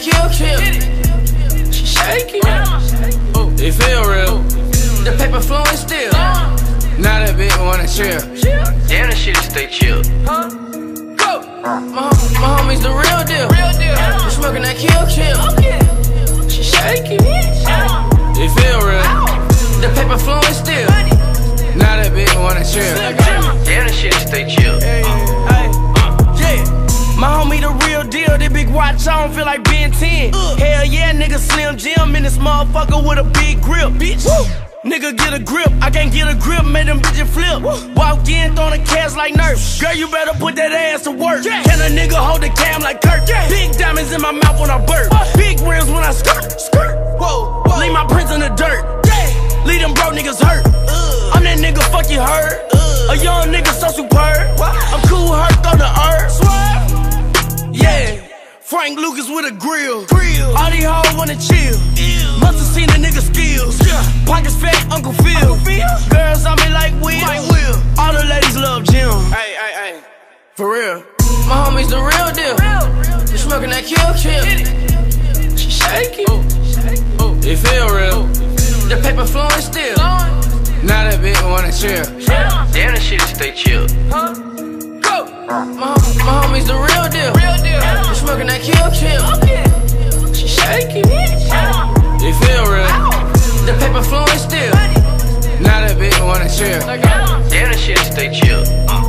kill. She shaking. It feel real. The paper flowing still. Now that bitch wanna chill. Damn, that shit stay chill. Go. My homies the real deal. We smoking that kill. She shaking. It feel real. The paper flowing still. Now that bitch wanna chill. Damn, that shit stay chill. My homie the real deal, that big watch on feel like Ben 10. Hell yeah, nigga Slim Jim in this motherfucker with a big grip. Bitch, nigga get a grip, I can't get a grip, made them bitches flip. Walk in, throwing the cash like Nerf. Girl, you better put that ass to work. Can a nigga hold the cam like Kirk? Big diamonds in my mouth when I burp. Big rims when I skirt. Leave my prints in the dirt. Leave them broke niggas hurt. I'm that nigga, fuck you heard. A young nigga so superb. I'm cool, hurt on the earth. Yeah, Frank Lucas with a grill. All these hoes wanna chill. Must've seen a nigga skills. Pockets fat, Uncle Phil. Girls on me like Will. All the ladies love Jim. Hey, for real. My homies the real deal. We smoking that kill. She shaking. It feel real. The paper flowing still. Now that bitch wanna chill. Damn, that shit stay chill. My homies the real deal. We smoking that kill. She shaking. It feel real. The paper flowing still. Now that bitch wanna chill. Damn, that shit stay chill.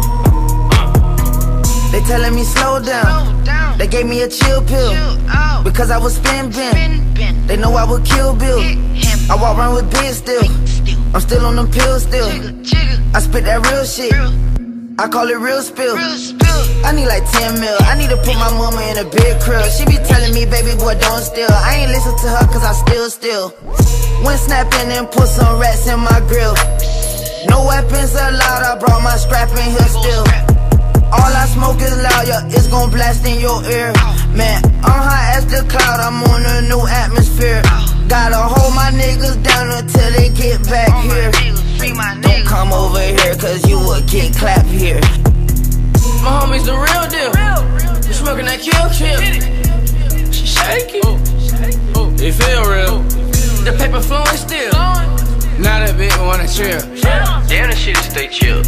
They telling me slow down. They gave me a chill pill because I was spin bent. They know I would kill Bill. I walk around with big still. I'm still on them pills still. I spit that real shit. I call it real spill. I need like 10 mil. I need to put my mama in a big crib. She be telling me, baby boy, don't steal. I ain't listen to her cause I still. Went snapping and put some rats in my grill. No weapons allowed, I brought my strap in here still. All I smoke is loud, yeah, it's gon' blast in your ear. Man, I'm high as the cloud, I'm on a new atmosphere. Gotta hold my niggas down until they get back here. Don't come over here cause you would get clapped here. My homies the real deal. We smoking that kill. She shaking. It feel real. The paper flowing still. Now that bitch wanna chill. Damn, that shit stay chill.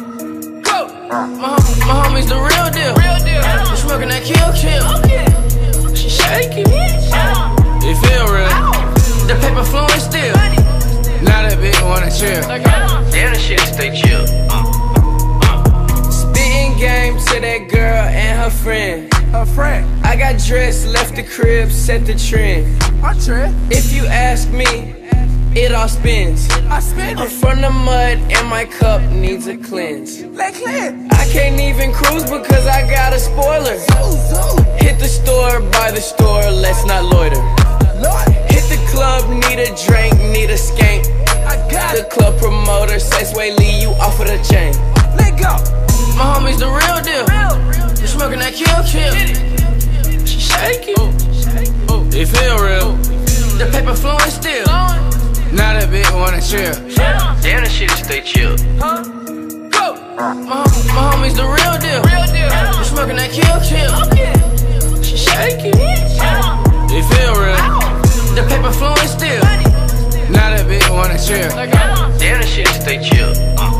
My homies the real deal. We smoking that kill. She shaking. It feel real. The paper flowing still. Now that bitch wanna chill. Damn, that shit stay chill. Spitting game to that girl and her friend. I got dressed, left the crib, set the trend. If you ask me, it all spins. I'm from the mud and my cup needs a cleanse. I can't even cruise because I got a spoiler. Hit the store, buy the store, let's not loiter. Hit the club, need a drink, need a skank. The club promoter says, wait, Lee, you off of the chain. My homies the real deal. We smoking that kill. She shaking. It feel real. The paper flowing still. Now that bitch wanna chill. Damn, that shit stay chill. My homies the real deal. We smoking that kill. She shaking. It feel real. The paper flowing still. Now that bitch wanna chill. Damn, that shit stay chill.